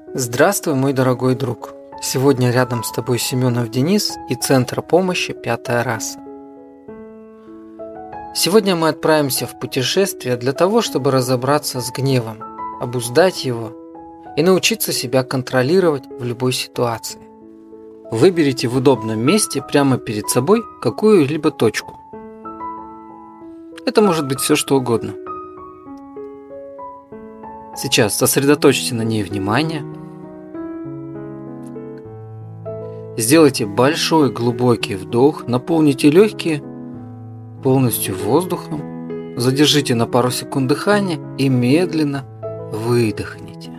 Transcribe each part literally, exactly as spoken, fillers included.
Здравствуй, мой дорогой друг! Сегодня рядом с тобой Семенов Денис и Центр помощи «Пятая раса». Сегодня мы отправимся в путешествие для того, чтобы разобраться с гневом, обуздать его и научиться себя контролировать в любой ситуации. Выберите в удобном месте прямо перед собой какую-либо точку. Это может быть все, что угодно. Сейчас сосредоточьте на ней внимание. Сделайте большой глубокий вдох, наполните легкие полностью воздухом, задержите на пару секунд дыхание и медленно выдохните.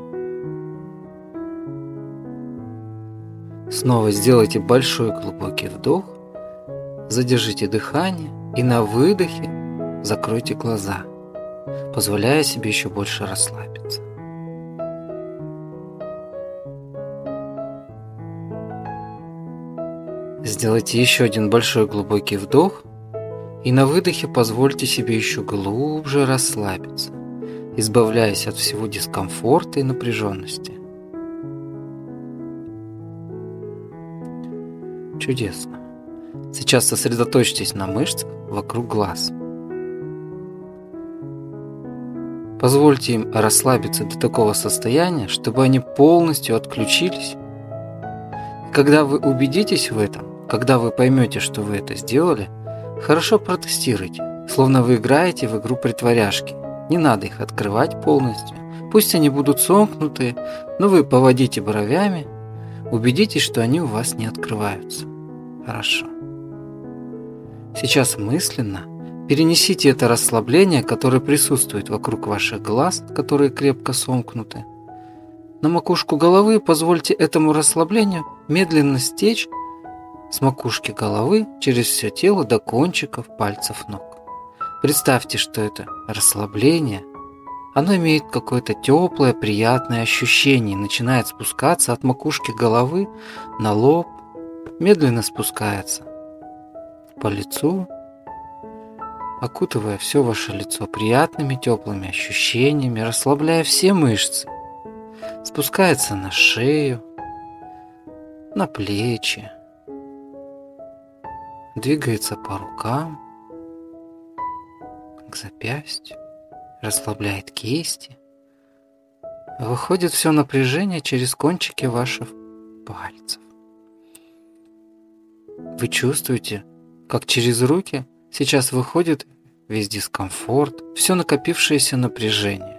Снова сделайте большой глубокий вдох, задержите дыхание и на выдохе закройте глаза, позволяя себе еще больше расслабиться. Сделайте еще один большой глубокий вдох и на выдохе позвольте себе еще глубже расслабиться, избавляясь от всего дискомфорта и напряженности. Чудесно. Сейчас сосредоточьтесь на мышцах вокруг глаз. Позвольте им расслабиться до такого состояния, чтобы они полностью отключились. И когда вы убедитесь в этом, когда вы поймете, что вы это сделали, хорошо протестируйте, словно вы играете в игру притворяшки. Не надо их открывать полностью. Пусть они будут сомкнутые, но вы поводите бровями, убедитесь, что они у вас не открываются. Хорошо. Сейчас мысленно перенесите это расслабление, которое присутствует вокруг ваших глаз, которые крепко сомкнуты, на макушку головы и позвольте этому расслаблению медленно стечь с макушки головы через все тело до кончиков пальцев ног. Представьте, что это расслабление, оно имеет какое-то теплое, приятное ощущение и начинает спускаться от макушки головы на лоб, медленно спускается по лицу, окутывая все ваше лицо приятными теплыми ощущениями, расслабляя все мышцы, спускается на шею, на плечи, двигается по рукам, к запястью, расслабляет кисти, выходит все напряжение через кончики ваших пальцев. Вы чувствуете, как через руки сейчас выходит весь дискомфорт, все накопившееся напряжение.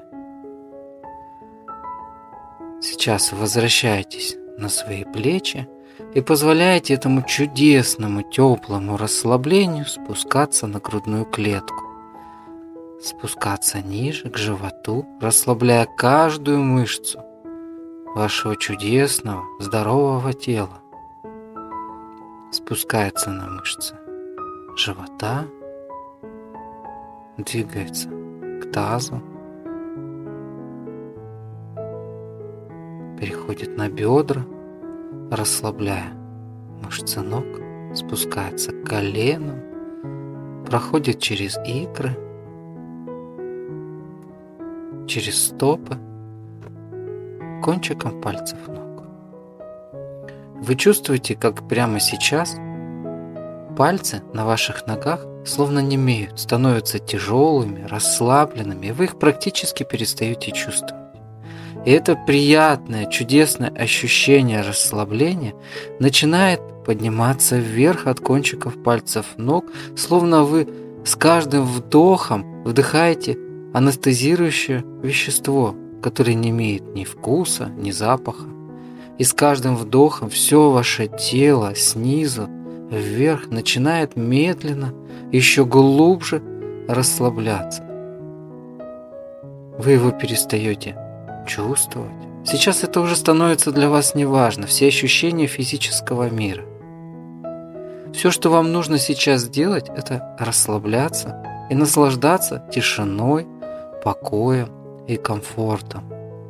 Сейчас вы возвращаетесь на свои плечи и позволяете этому чудесному теплому расслаблению спускаться на грудную клетку, спускаться ниже к животу, расслабляя каждую мышцу вашего чудесного здорового тела. Спускается на мышцы живота, двигается к тазу, переходит на бедра, расслабляя мышцы ног, спускается к коленам, проходит через икры, через стопы, кончиком пальцев ног. Вы чувствуете, как прямо сейчас пальцы на ваших ногах словно немеют, становятся тяжелыми, расслабленными, и вы их практически перестаете чувствовать. И это приятное, чудесное ощущение расслабления начинает подниматься вверх от кончиков пальцев ног, словно вы с каждым вдохом вдыхаете анестезирующее вещество, которое не имеет ни вкуса, ни запаха. И с каждым вдохом все ваше тело снизу вверх начинает медленно, еще глубже расслабляться. Вы его перестаете чувствовать. Сейчас это уже становится для вас неважно, все ощущения физического мира. Все, что вам нужно сейчас сделать, это расслабляться и наслаждаться тишиной, покоем и комфортом.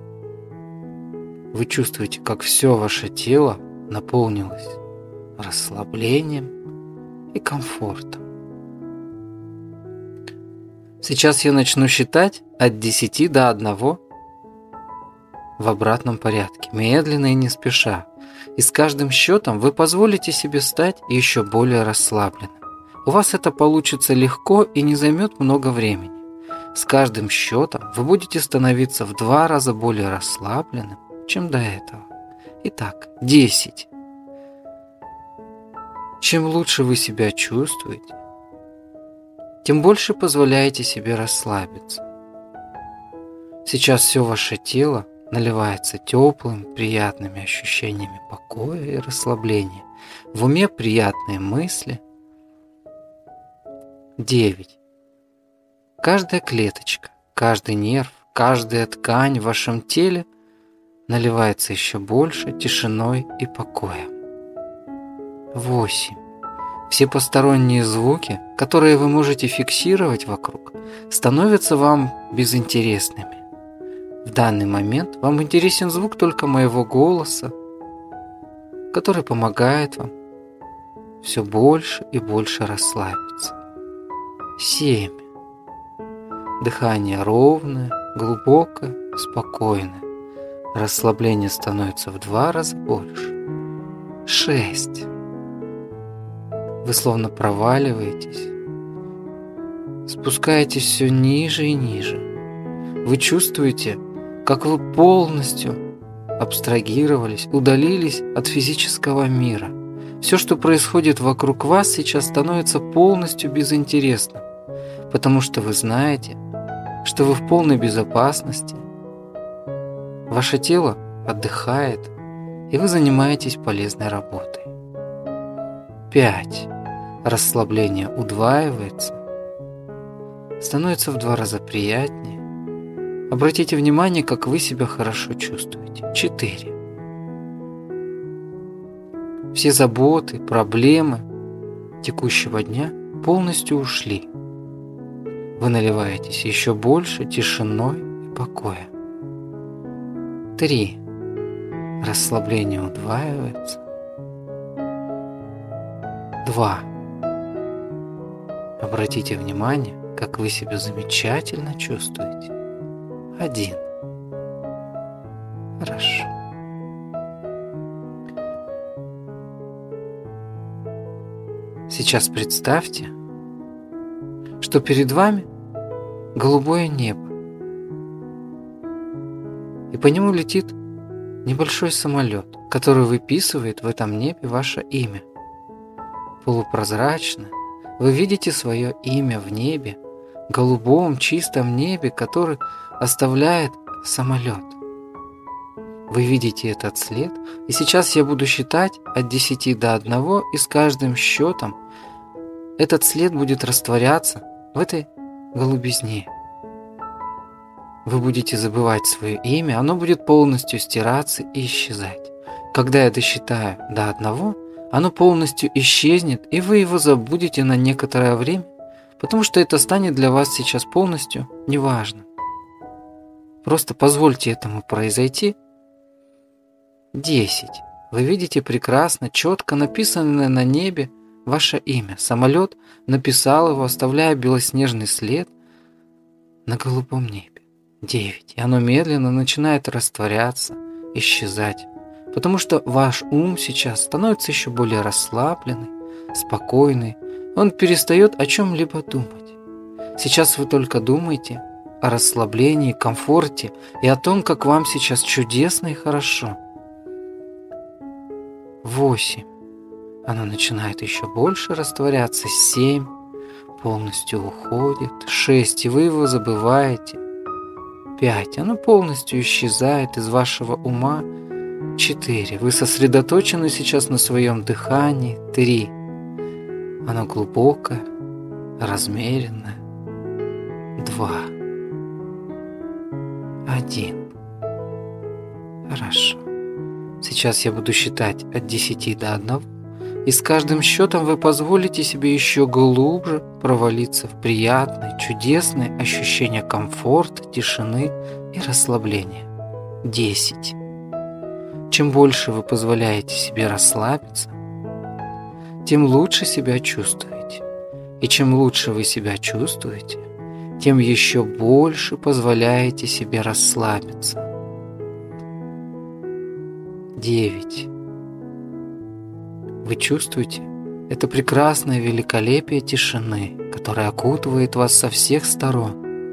Вы чувствуете, как все ваше тело наполнилось расслаблением и комфортом. Сейчас я начну считать от десяти до одного. в обратном порядке, медленно и не спеша. И с каждым счетом вы позволите себе стать еще более расслабленным. У вас это получится легко и не займет много времени. С каждым счетом вы будете становиться в два раза более расслабленным, чем до этого. Итак, десять. Чем лучше вы себя чувствуете, тем больше позволяете себе расслабиться. Сейчас все ваше тело наливается теплым, приятными ощущениями покоя и расслабления. В уме приятные мысли. девять. Каждая клеточка, каждый нерв, каждая ткань в вашем теле наливается еще больше тишиной и покоем. восемь. Все посторонние звуки, которые вы можете фиксировать вокруг, становятся вам безинтересными. В данный момент вам интересен звук только моего голоса, который помогает вам все больше и больше расслабиться. семь. Дыхание ровное, глубокое, спокойное. Расслабление становится в два раза больше. шесть. Вы словно проваливаетесь, спускаетесь все ниже и ниже. Вы чувствуете, как вы полностью абстрагировались, удалились от физического мира. Все, что происходит вокруг вас, сейчас становится полностью безинтересным, потому что вы знаете, что вы в полной безопасности, ваше тело отдыхает, и вы занимаетесь полезной работой. пять. Расслабление удваивается, становится в два раза приятнее. Обратите внимание, как вы себя хорошо чувствуете. четыре. Все заботы, проблемы текущего дня полностью ушли. Вы наливаетесь еще больше тишиной и покоем. три. Расслабление удваивается. два. Обратите внимание, как вы себя замечательно чувствуете. один. Хорошо. Сейчас представьте, что перед вами голубое небо, и по нему летит небольшой самолет, который выписывает в этом небе ваше имя. Полупрозрачно вы видите свое имя в небе, голубом чистом небе, который оставляет самолет. Вы видите этот след, и сейчас я буду считать от десяти до одного, и с каждым счетом этот след будет растворяться в этой голубизне. Вы будете забывать свое имя, оно будет полностью стираться и исчезать. Когда я досчитаю до одного, оно полностью исчезнет, и вы его забудете на некоторое время, потому что это станет для вас сейчас полностью неважным. Просто позвольте этому произойти. десять. Вы видите прекрасно, четко написанное на небе ваше имя. Самолет написал его, оставляя белоснежный след на голубом небе. девять. И оно медленно начинает растворяться, исчезать. Потому что ваш ум сейчас становится еще более расслабленный, спокойный. Он перестает о чем-либо думать. Сейчас вы только думаете о расслаблении, комфорте и о том, как вам сейчас чудесно и хорошо. восемь. Оно начинает еще больше растворяться. семь. Полностью уходит. шесть. И вы его забываете. пять. Оно полностью исчезает из вашего ума. четыре. Вы сосредоточены сейчас на своем дыхании. три. Оно глубокое, размеренное. два. один. Хорошо. Сейчас я буду считать от десяти до одного, и с каждым счетом вы позволите себе еще глубже провалиться в приятное, чудесное ощущение комфорта, тишины и расслабления. десять. Чем больше вы позволяете себе расслабиться, тем лучше себя чувствуете. И чем лучше вы себя чувствуете, тем еще больше позволяете себе расслабиться. девять. Вы чувствуете это прекрасное великолепие тишины, которое окутывает вас со всех сторон.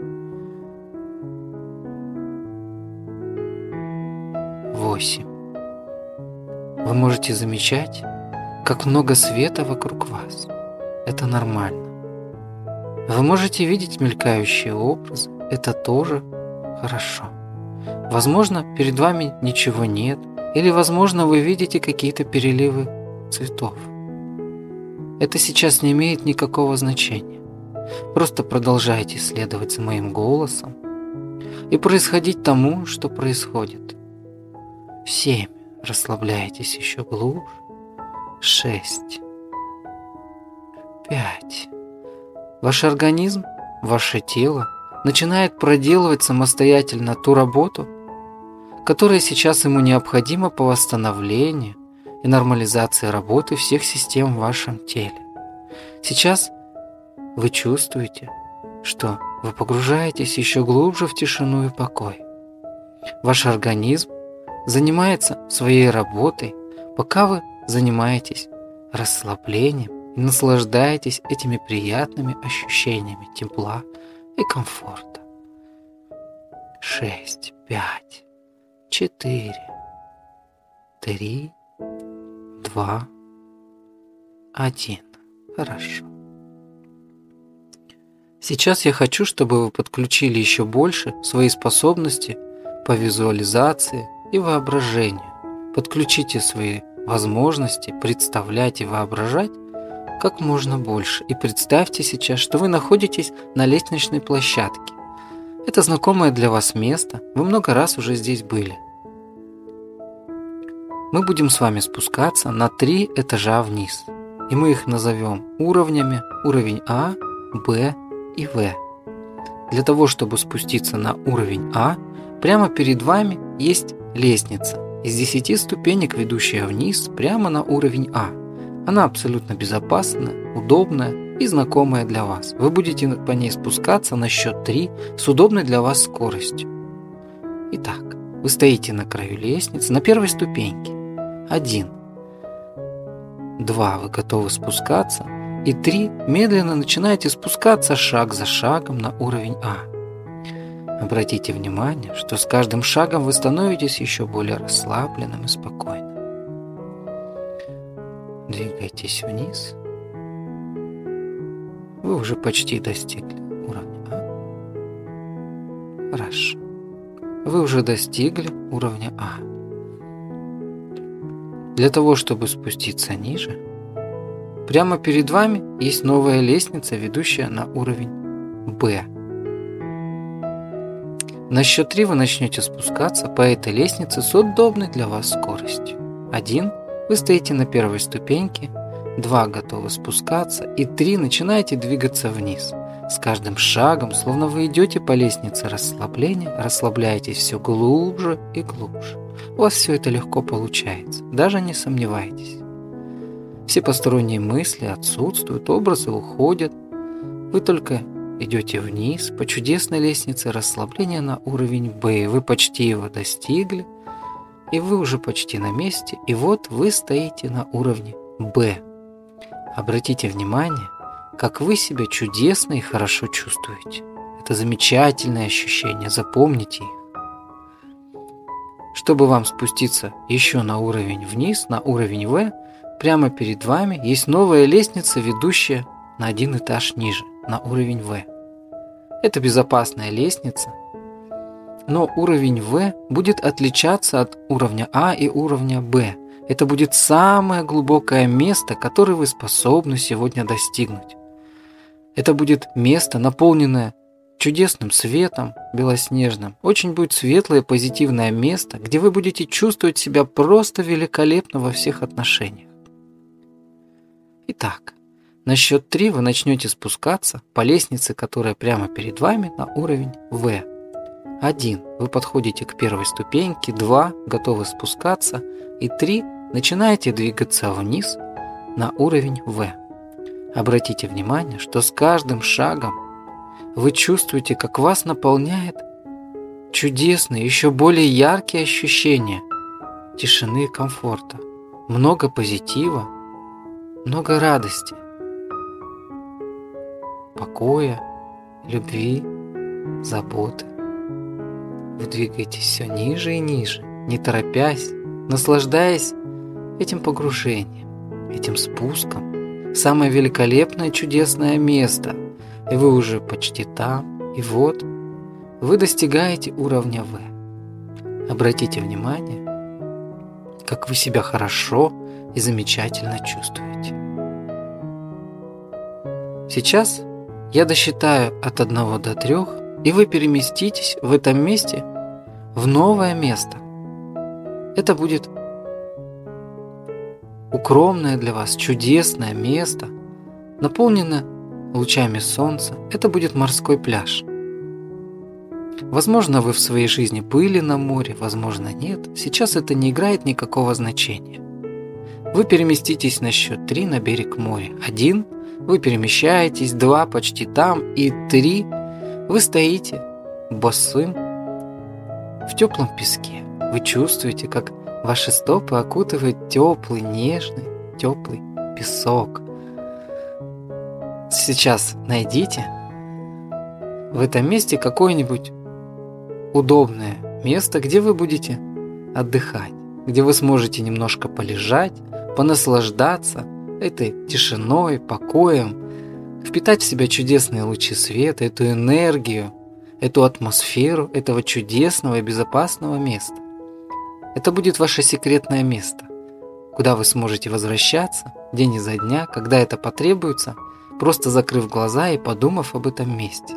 Восемь. Вы можете замечать, как много света вокруг вас. Это нормально. Вы можете видеть мелькающие образы. Это тоже хорошо. Возможно, перед вами ничего нет, или, возможно, вы видите какие-то переливы цветов. Это сейчас не имеет никакого значения. Просто продолжайте следовать за моим голосом и происходить тому, что происходит. Семь. Расслабляйтесь еще глубже. Шесть. Пять. Ваш организм, ваше тело начинает проделывать самостоятельно ту работу, которая сейчас ему необходима по восстановлению и нормализации работы всех систем в вашем теле. Сейчас вы чувствуете, что вы погружаетесь еще глубже в тишину и покой. Ваш организм занимается своей работой, пока вы занимаетесь расслаблением и наслаждаетесь этими приятными ощущениями тепла и комфорта. Шесть, пять, четыре, три, два, один. Хорошо. Сейчас я хочу, чтобы вы подключили еще больше свои способности по визуализации и воображению. Подключите свои возможности представлять и воображать как можно больше. И представьте сейчас, что вы находитесь на лестничной площадке. Это знакомое для вас место. Вы много раз уже здесь были. Мы будем с вами спускаться на три этажа вниз. И мы их назовем уровнями. Уровень А, Б и В. Для того, чтобы спуститься на уровень А, прямо перед вами есть лестница из десяти ступенек, ведущая вниз прямо на уровень А. Она абсолютно безопасная, удобная и знакомая для вас. Вы будете по ней спускаться на счет три с удобной для вас скоростью. Итак, вы стоите на краю лестницы, на первой ступеньке. Один. Два. Вы готовы спускаться. И три. Медленно начинаете спускаться шаг за шагом на уровень А. Обратите внимание, что с каждым шагом вы становитесь еще более расслабленным и спокойным. Двигайтесь вниз. Вы уже почти достигли уровня А. Хорошо. Вы уже достигли уровня А. Для того, чтобы спуститься ниже, прямо перед вами есть новая лестница, ведущая на уровень Б. На счет три вы начнете спускаться по этой лестнице с удобной для вас скоростью. Один. Вы стоите на первой ступеньке. Два. Готовы спускаться. И три. Начинаете двигаться вниз. С каждым шагом, словно вы идете по лестнице расслабления, расслабляетесь все глубже и глубже. У вас все это легко получается. Даже не сомневайтесь. Все посторонние мысли отсутствуют, образы уходят. Вы только идете вниз по чудесной лестнице расслабления на уровень Б. Вы почти его достигли, и вы уже почти на месте. И вот вы стоите на уровне Б. Обратите внимание, как вы себя чудесно и хорошо чувствуете. Это замечательные ощущения, запомните их. Чтобы вам спуститься еще на уровень вниз, на уровень В, прямо перед вами есть новая лестница, ведущая на один этаж ниже, на уровень В. Это безопасная лестница, но уровень В будет отличаться от уровня А и уровня Б. Это будет самое глубокое место, которое вы способны сегодня достигнуть. Это будет место, наполненное чудесным светом, белоснежным. Очень будет светлое, позитивное место, где вы будете чувствовать себя просто великолепно во всех отношениях. Итак, на счет три вы начнете спускаться по лестнице, которая прямо перед вами на уровень В. Один. Вы подходите к первой ступеньке. Два. Готовы спускаться. И три. Начинаете двигаться вниз на уровень В. Обратите внимание, что с каждым шагом вы чувствуете, как вас наполняет чудесные, еще более яркие ощущения тишины и комфорта, много позитива, много радости, покоя, любви, заботы. Вы двигаетесь все ниже и ниже, не торопясь, наслаждаясь этим погружением, этим спуском в самое великолепное чудесное место. И вы уже почти там, и вот вы достигаете уровня В. Обратите внимание, как вы себя хорошо и замечательно чувствуете. Сейчас я досчитаю от одного до трех, и вы переместитесь в этом месте в новое место. Это будет укромное для вас чудесное место, наполненное лучами солнца. Это будет морской пляж. Возможно, вы в своей жизни были на море, возможно, нет. Сейчас это не играет никакого значения. Вы переместитесь на счет три на берег моря. Один, вы перемещаетесь, два, почти там, и три, вы стоите босым в теплом песке. Вы чувствуете, как ваши стопы окутывает теплый, нежный, теплый песок. Сейчас найдите в этом месте какое-нибудь удобное место, где вы будете отдыхать, где вы сможете немножко полежать, понаслаждаться этой тишиной, покоем, впитать в себя чудесные лучи света, эту энергию, эту атмосферу этого чудесного и безопасного места. Это будет ваше секретное место, куда вы сможете возвращаться день изо дня, когда это потребуется, просто закрыв глаза и подумав об этом месте.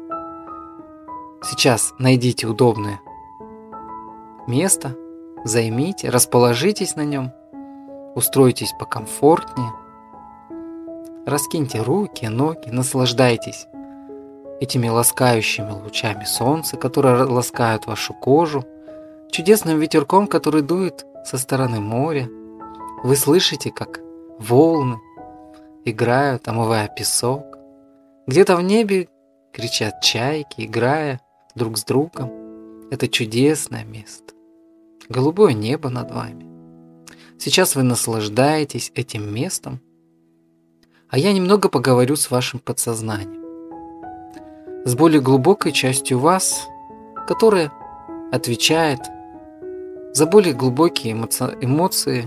Сейчас найдите удобное место, займите, расположитесь на нем, устройтесь покомфортнее, раскиньте руки, ноги, наслаждайтесь этими ласкающими лучами солнца, которые ласкают вашу кожу, чудесным ветерком, который дует со стороны моря. Вы слышите, как волны играют, омывая песок. Где-то в небе кричат чайки, играя друг с другом. Это чудесное место. Голубое небо над вами. Сейчас вы наслаждаетесь этим местом, а я немного поговорю с вашим подсознанием, с более глубокой частью вас, которая отвечает за более глубокие эмоци- эмоции,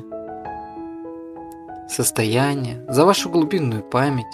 состояния, за вашу глубинную память,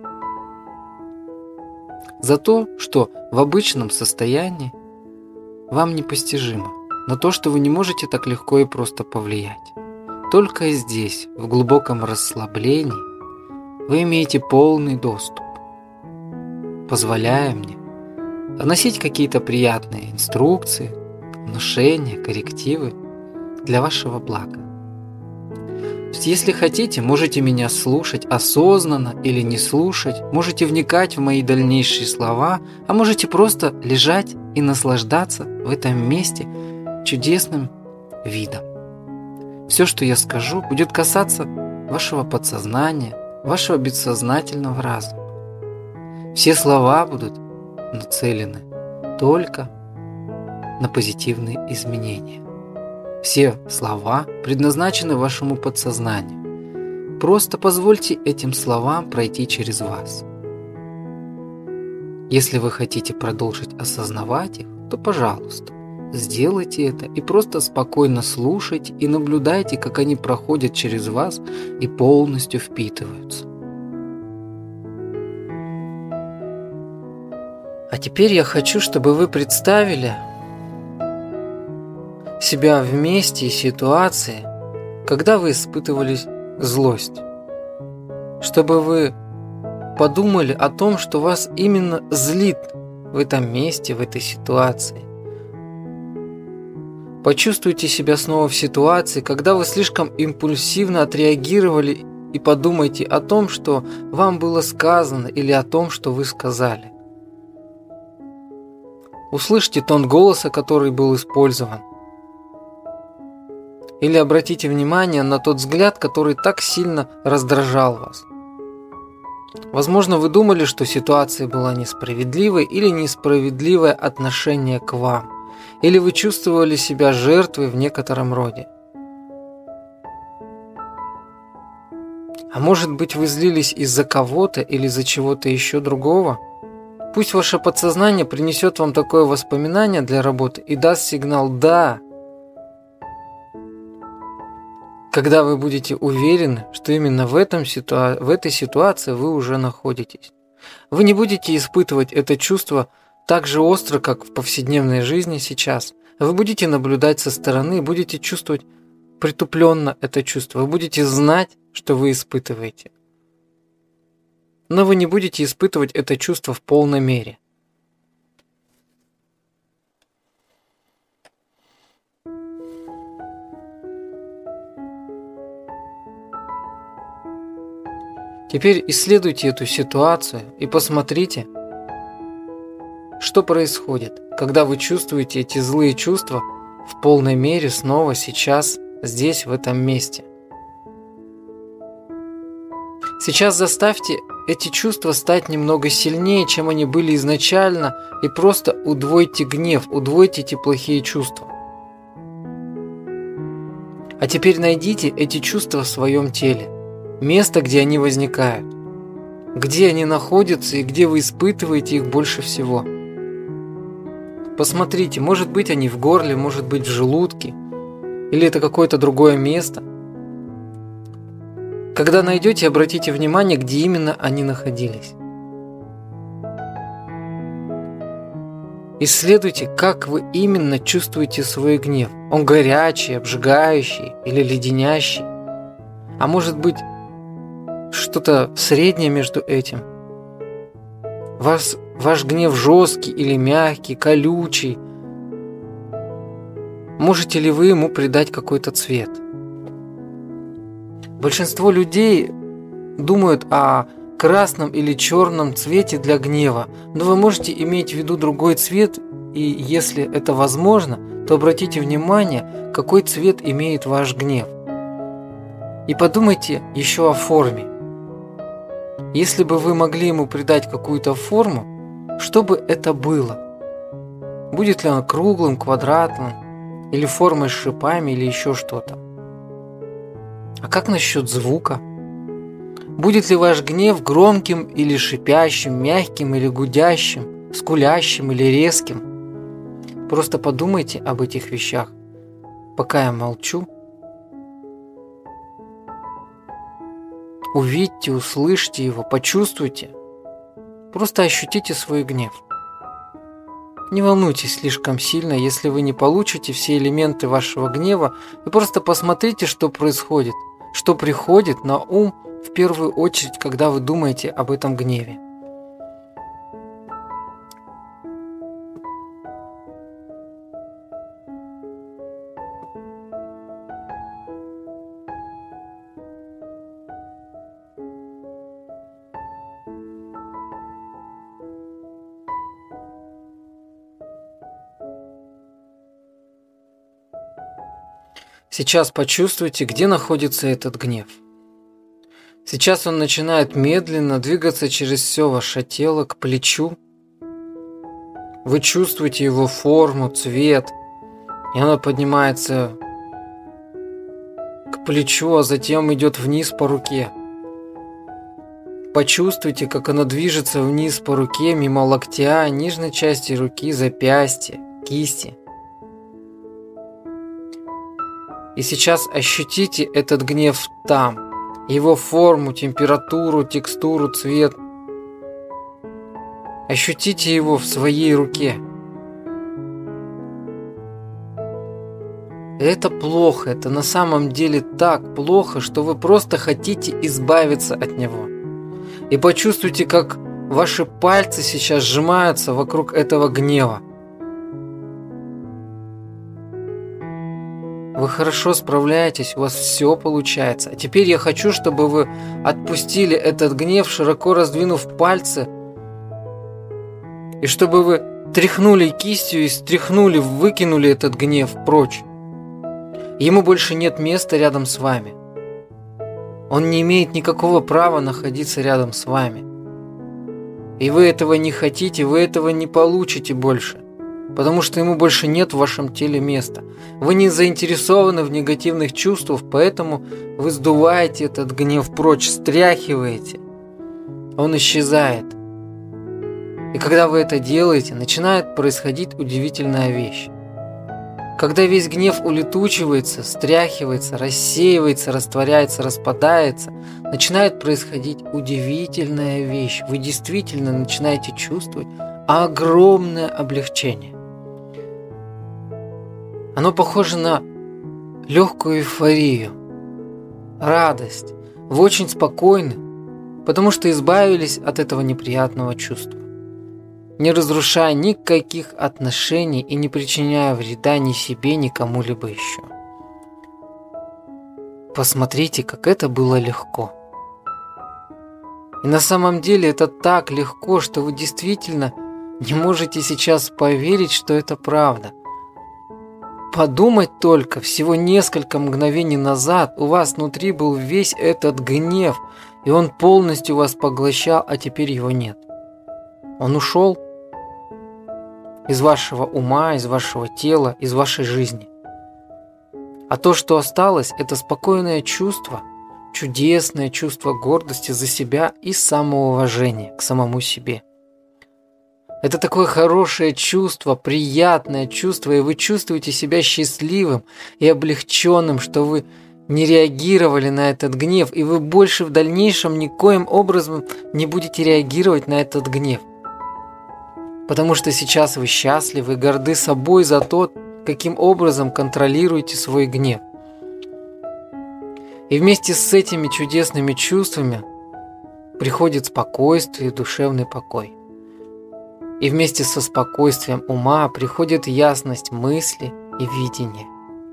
за то, что в обычном состоянии вам непостижимо, на то, что вы не можете так легко и просто повлиять. Только здесь, в глубоком расслаблении, вы имеете полный доступ, позволяя мне вносить какие-то приятные инструкции, внушения, коррективы для вашего блага. То есть, если хотите, можете меня слушать осознанно или не слушать, можете вникать в мои дальнейшие слова, а можете просто лежать и наслаждаться в этом месте чудесным видом. Все, что я скажу, будет касаться вашего подсознания, вашего бессознательного разума. Все слова будут нацелены только на позитивные изменения. Все слова предназначены вашему подсознанию. Просто позвольте этим словам пройти через вас. Если вы хотите продолжить осознавать их, то, пожалуйста, сделайте это и просто спокойно слушайте и наблюдайте, как они проходят через вас и полностью впитываются. А теперь я хочу, чтобы вы представили себя в месте и ситуации, когда вы испытывали злость. Чтобы вы подумали о том, что вас именно злит в этом месте, в этой ситуации. Почувствуйте себя снова в ситуации, когда вы слишком импульсивно отреагировали, и подумайте о том, что вам было сказано, или о том, что вы сказали. Услышьте тон голоса, который был использован. Или обратите внимание на тот взгляд, который так сильно раздражал вас. Возможно, вы думали, что ситуация была несправедливой или несправедливое отношение к вам. Или вы чувствовали себя жертвой в некотором роде. А может быть, вы злились из-за кого-то или из-за чего-то еще другого? Пусть ваше подсознание принесет вам такое воспоминание для работы и даст сигнал «да», когда вы будете уверены, что именно в, этом ситуа- в этой ситуации вы уже находитесь. Вы не будете испытывать это чувство так же остро, как в повседневной жизни сейчас. Вы будете наблюдать со стороны и будете чувствовать притупленно это чувство. Вы будете знать, что вы испытываете. Но вы не будете испытывать это чувство в полной мере. Теперь исследуйте эту ситуацию и посмотрите, что происходит, когда вы чувствуете эти злые чувства в полной мере снова сейчас, здесь, в этом месте. Сейчас заставьте эти чувства стать немного сильнее, чем они были изначально, и просто удвойте гнев, удвойте эти плохие чувства. А теперь найдите эти чувства в своем теле. Место, где они возникают, где они находятся и где вы испытываете их больше всего. Посмотрите, может быть они в горле, может быть в желудке, или это какое-то другое место. Когда найдете, обратите внимание, где именно они находились. Исследуйте, как вы именно чувствуете свой гнев. Он горячий, обжигающий или леденящий. А может быть, что-то среднее между этим. Ваш, ваш гнев жесткий или мягкий, колючий. Можете ли вы ему придать какой-то цвет? Большинство людей думают о красном или черном цвете для гнева, но вы можете иметь в виду другой цвет, и если это возможно, то обратите внимание, какой цвет имеет ваш гнев. И подумайте еще о форме. Если бы вы могли ему придать какую-то форму, что бы это было? Будет ли оно круглым, квадратным, или формой с шипами, или еще что-то? А как насчет звука? Будет ли ваш гнев громким или шипящим, мягким или гудящим, скулящим или резким? Просто подумайте об этих вещах, пока я молчу. Увидьте, услышьте его, почувствуйте. Просто ощутите свой гнев. Не волнуйтесь слишком сильно, если вы не получите все элементы вашего гнева, и просто посмотрите, что происходит, что приходит на ум в первую очередь, когда вы думаете об этом гневе. Сейчас почувствуйте, где находится этот гнев. Сейчас он начинает медленно двигаться через все ваше тело к плечу. Вы чувствуете его форму, цвет, и оно поднимается к плечу, а затем идет вниз по руке. Почувствуйте, как оно движется вниз по руке, мимо локтя, нижней части руки, запястья, кисти. И сейчас ощутите этот гнев там, его форму, температуру, текстуру, цвет. Ощутите его в своей руке. Это плохо, это на самом деле так плохо, что вы просто хотите избавиться от него. И почувствуйте, как ваши пальцы сейчас сжимаются вокруг этого гнева. Вы хорошо справляетесь, у вас все получается. А теперь я хочу, чтобы вы отпустили этот гнев, широко раздвинув пальцы, и чтобы вы тряхнули кистью и стряхнули, выкинули этот гнев прочь. Ему больше нет места рядом с вами. Он не имеет никакого права находиться рядом с вами. И вы этого не хотите, вы этого не получите больше. потому что ему больше нет в вашем теле места. Вы не заинтересованы в негативных чувствах, поэтому вы сдуваете этот гнев прочь, стряхиваете. Он исчезает. И когда вы это делаете, начинает происходить удивительная вещь. Когда весь гнев улетучивается, стряхивается, рассеивается, растворяется, распадается, начинает происходить удивительная вещь. Вы действительно начинаете чувствовать огромное облегчение. Оно похоже на легкую эйфорию, радость. Вы очень спокойны, потому что избавились от этого неприятного чувства, не разрушая никаких отношений и не причиняя вреда ни себе, ни кому-либо еще. Посмотрите, как это было легко. И на самом деле это так легко, что вы действительно не можете сейчас поверить, что это правда. Подумать только, всего несколько мгновений назад у вас внутри был весь этот гнев, и он полностью вас поглощал, а теперь его нет. Он ушел из вашего ума, из вашего тела, из вашей жизни. А то, что осталось, это спокойное чувство, чудесное чувство гордости за себя и самоуважения к самому себе. Это такое хорошее чувство, приятное чувство, и вы чувствуете себя счастливым и облегченным, что вы не реагировали на этот гнев, и вы больше в дальнейшем никоим образом не будете реагировать на этот гнев. Потому что сейчас вы счастливы и горды собой за то, каким образом контролируете свой гнев. И вместе с этими чудесными чувствами приходит спокойствие и душевный покой. И вместе со спокойствием ума приходит ясность мысли и видения.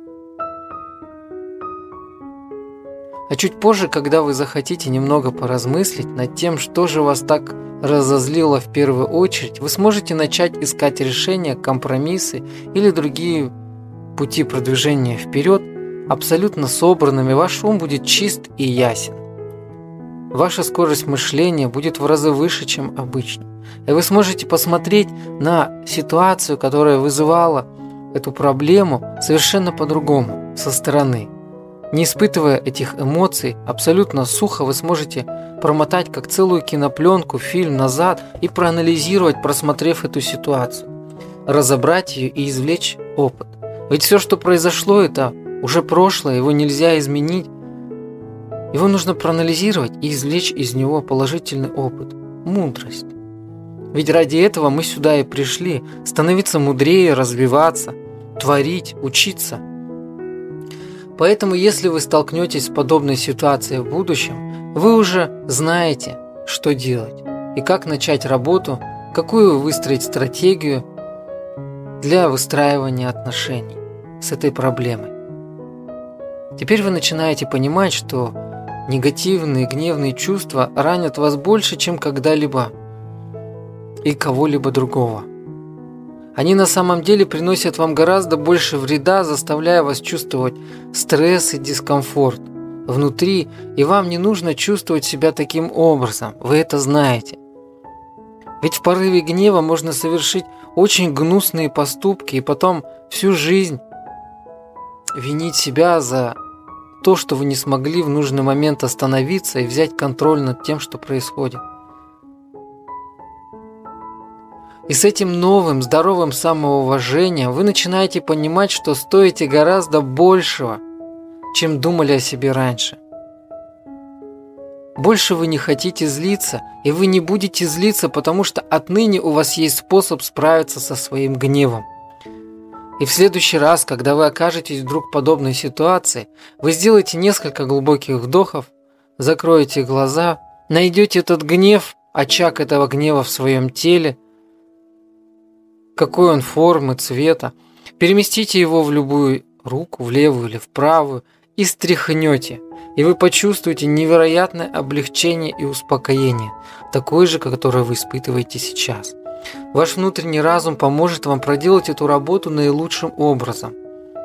А чуть позже, когда вы захотите немного поразмыслить над тем, что же вас так разозлило в первую очередь, вы сможете начать искать решения, компромиссы или другие пути продвижения вперед абсолютно собранными. Ваш ум будет чист и ясен. Ваша скорость мышления будет в разы выше, чем обычно. И вы сможете посмотреть на ситуацию, которая вызывала эту проблему, совершенно по-другому, со стороны. Не испытывая этих эмоций, абсолютно сухо вы сможете промотать как целую кинопленку, фильм назад и проанализировать, просмотрев эту ситуацию, разобрать ее и извлечь опыт. Ведь все, что произошло, это уже прошлое, его нельзя изменить. Его нужно проанализировать и извлечь из него положительный опыт, мудрость. Ведь ради этого мы сюда и пришли, становиться мудрее, развиваться, творить, учиться. Поэтому, если вы столкнетесь с подобной ситуацией в будущем, вы уже знаете, что делать и как начать работу, какую выстроить стратегию для выстраивания отношений с этой проблемой. Теперь вы начинаете понимать, что негативные, гневные чувства ранят вас больше, чем когда-либо и кого-либо другого. Они на самом деле приносят вам гораздо больше вреда, заставляя вас чувствовать стресс и дискомфорт внутри, и вам не нужно чувствовать себя таким образом, вы это знаете. Ведь в порыве гнева можно совершить очень гнусные поступки и потом всю жизнь винить себя за то, что вы не смогли в нужный момент остановиться и взять контроль над тем, что происходит. И с этим новым, здоровым самоуважением вы начинаете понимать, что стоите гораздо большего, чем думали о себе раньше. Больше вы не хотите злиться, и вы не будете злиться, потому что отныне у вас есть способ справиться со своим гневом. И в следующий раз, когда вы окажетесь вдруг в подобной ситуации, вы сделаете несколько глубоких вдохов, закроете глаза, найдете этот гнев, очаг этого гнева в своем теле, какой он формы, цвета, переместите его в любую руку, в левую или в правую, и стряхнете, и вы почувствуете невероятное облегчение и успокоение, такое же, которое вы испытываете сейчас. Ваш внутренний разум поможет вам проделать эту работу наилучшим образом.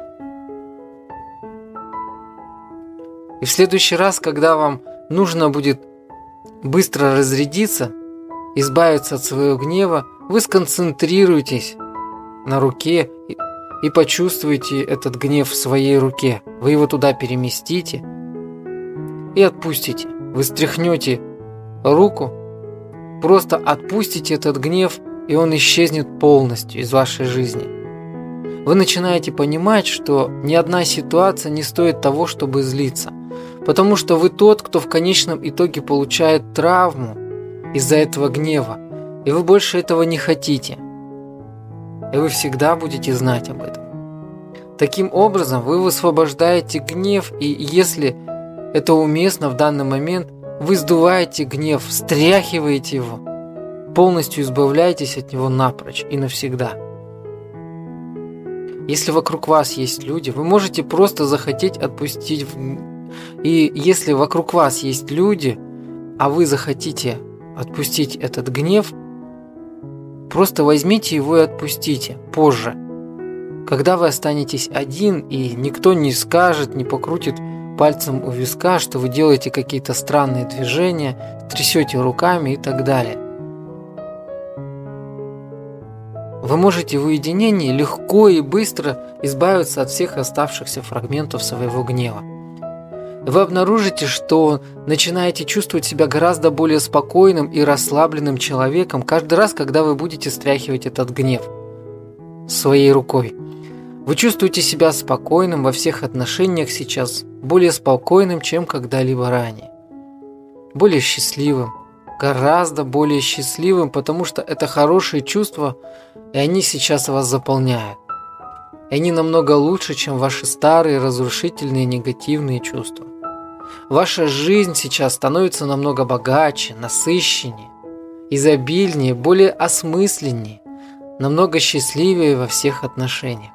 И в следующий раз, когда вам нужно будет быстро разрядиться, избавиться от своего гнева, вы сконцентрируетесь на руке и, и почувствуете этот гнев в своей руке. Вы его туда переместите и отпустите. Вы стряхнете руку, просто отпустите этот гнев, и он исчезнет полностью из вашей жизни. Вы начинаете понимать, что ни одна ситуация не стоит того, чтобы злиться, потому что вы тот, кто в конечном итоге получает травму из-за этого гнева, и вы больше этого не хотите. И вы всегда будете знать об этом. Таким образом, вы высвобождаете гнев, и если это уместно в данный момент, вы сдуваете гнев, встряхиваете его, полностью избавляетесь от него напрочь и навсегда. Если вокруг вас есть люди, вы можете просто захотеть отпустить. И если вокруг вас есть люди, а вы захотите отпустить этот гнев, просто возьмите его и отпустите позже. Когда вы останетесь один, и никто не скажет, не покрутит пальцем у виска, что вы делаете какие-то странные движения, трясете руками и так далее. Вы можете в уединении легко и быстро избавиться от всех оставшихся фрагментов своего гнева. Вы обнаружите, что начинаете чувствовать себя гораздо более спокойным и расслабленным человеком каждый раз, когда вы будете стряхивать этот гнев своей рукой. Вы чувствуете себя спокойным во всех отношениях сейчас, более спокойным, чем когда-либо ранее. Более счастливым, гораздо более счастливым, потому что это хорошие чувства, и они сейчас вас заполняют. И они намного лучше, чем ваши старые, разрушительные, негативные чувства. Ваша жизнь сейчас становится намного богаче, насыщеннее, изобильнее, более осмысленнее, намного счастливее во всех отношениях.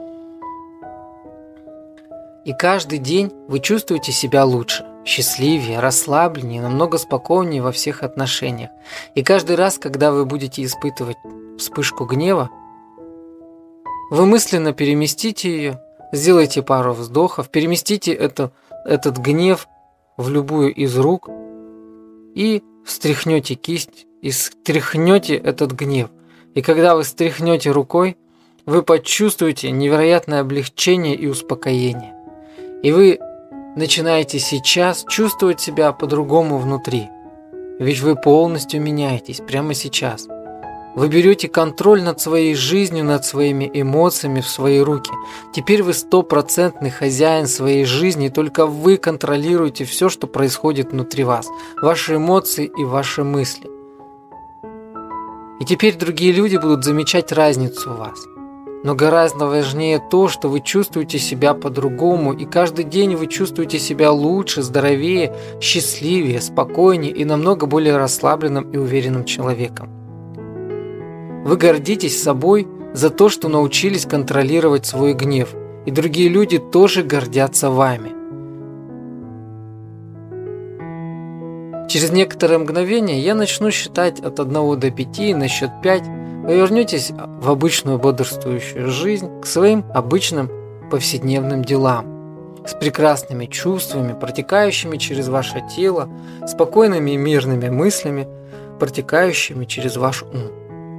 И каждый день вы чувствуете себя лучше, счастливее, расслабленнее, намного спокойнее во всех отношениях. И каждый раз, когда вы будете испытывать вспышку гнева, вы мысленно переместите ее, сделайте пару вздохов, переместите это, этот гнев в любую из рук и встряхнете кисть, и стряхнете этот гнев. И когда вы стряхнете рукой, вы почувствуете невероятное облегчение и успокоение. И вы начинаете сейчас чувствовать себя по-другому внутри. Ведь вы полностью меняетесь прямо сейчас. Вы берете контроль над своей жизнью, над своими эмоциями в свои руки. Теперь вы стопроцентный хозяин своей жизни, и только вы контролируете все, что происходит внутри вас, ваши эмоции и ваши мысли. И теперь другие люди будут замечать разницу в вас. Но гораздо важнее то, что вы чувствуете себя по-другому, и каждый день вы чувствуете себя лучше, здоровее, счастливее, спокойнее и намного более расслабленным и уверенным человеком. Вы гордитесь собой за то, что научились контролировать свой гнев, и другие люди тоже гордятся вами. Через некоторое мгновение я начну считать от одного до пяти, и на счет пять вы вернетесь в обычную бодрствующую жизнь, к своим обычным повседневным делам, с прекрасными чувствами, протекающими через ваше тело, спокойными и мирными мыслями, протекающими через ваш ум.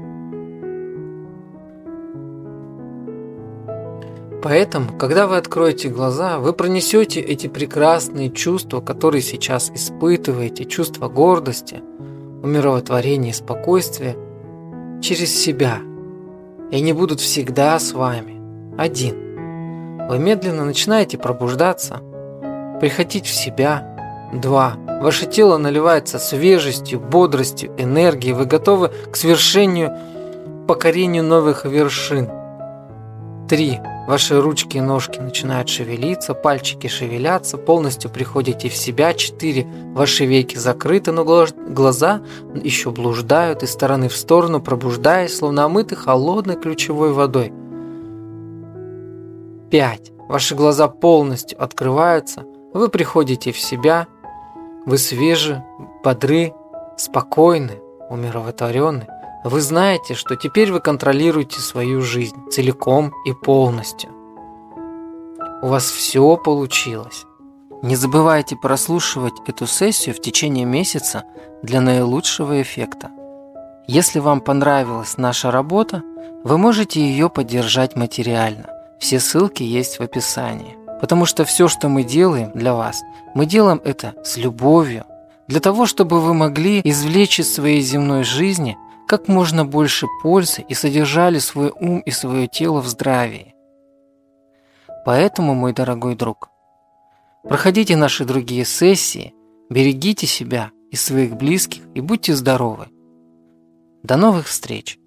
Поэтому, когда вы откроете глаза, вы пронесете эти прекрасные чувства, которые сейчас испытываете, чувства гордости, умиротворения и спокойствия, через себя. И они будут всегда с вами. Один. Вы медленно начинаете пробуждаться, приходить в себя. Два. Ваше тело наливается свежестью, бодростью, энергией. Вы готовы к свершению, покорению новых вершин. Три. Ваши ручки и ножки начинают шевелиться, пальчики шевелятся, полностью приходите в себя. Четыре. Ваши веки закрыты, но глаза еще блуждают из стороны в сторону, пробуждаясь, словно омыты холодной ключевой водой. Пять. Ваши глаза полностью открываются, вы приходите в себя, вы свежи, бодры, спокойны, умиротворены. Вы знаете, что теперь вы контролируете свою жизнь целиком и полностью. У вас все получилось. Не забывайте прослушивать эту сессию в течение месяца для наилучшего эффекта. Если вам понравилась наша работа, Вы можете ее поддержать материально. Все ссылки есть в описании. Потому что все, что мы делаем для вас, мы делаем это с любовью, для того, чтобы вы могли извлечь из своей земной жизни как можно больше пользы и содержали свой ум и свое тело в здравии. Поэтому, мой дорогой друг, проходите наши другие сессии, берегите себя и своих близких и будьте здоровы. До новых встреч!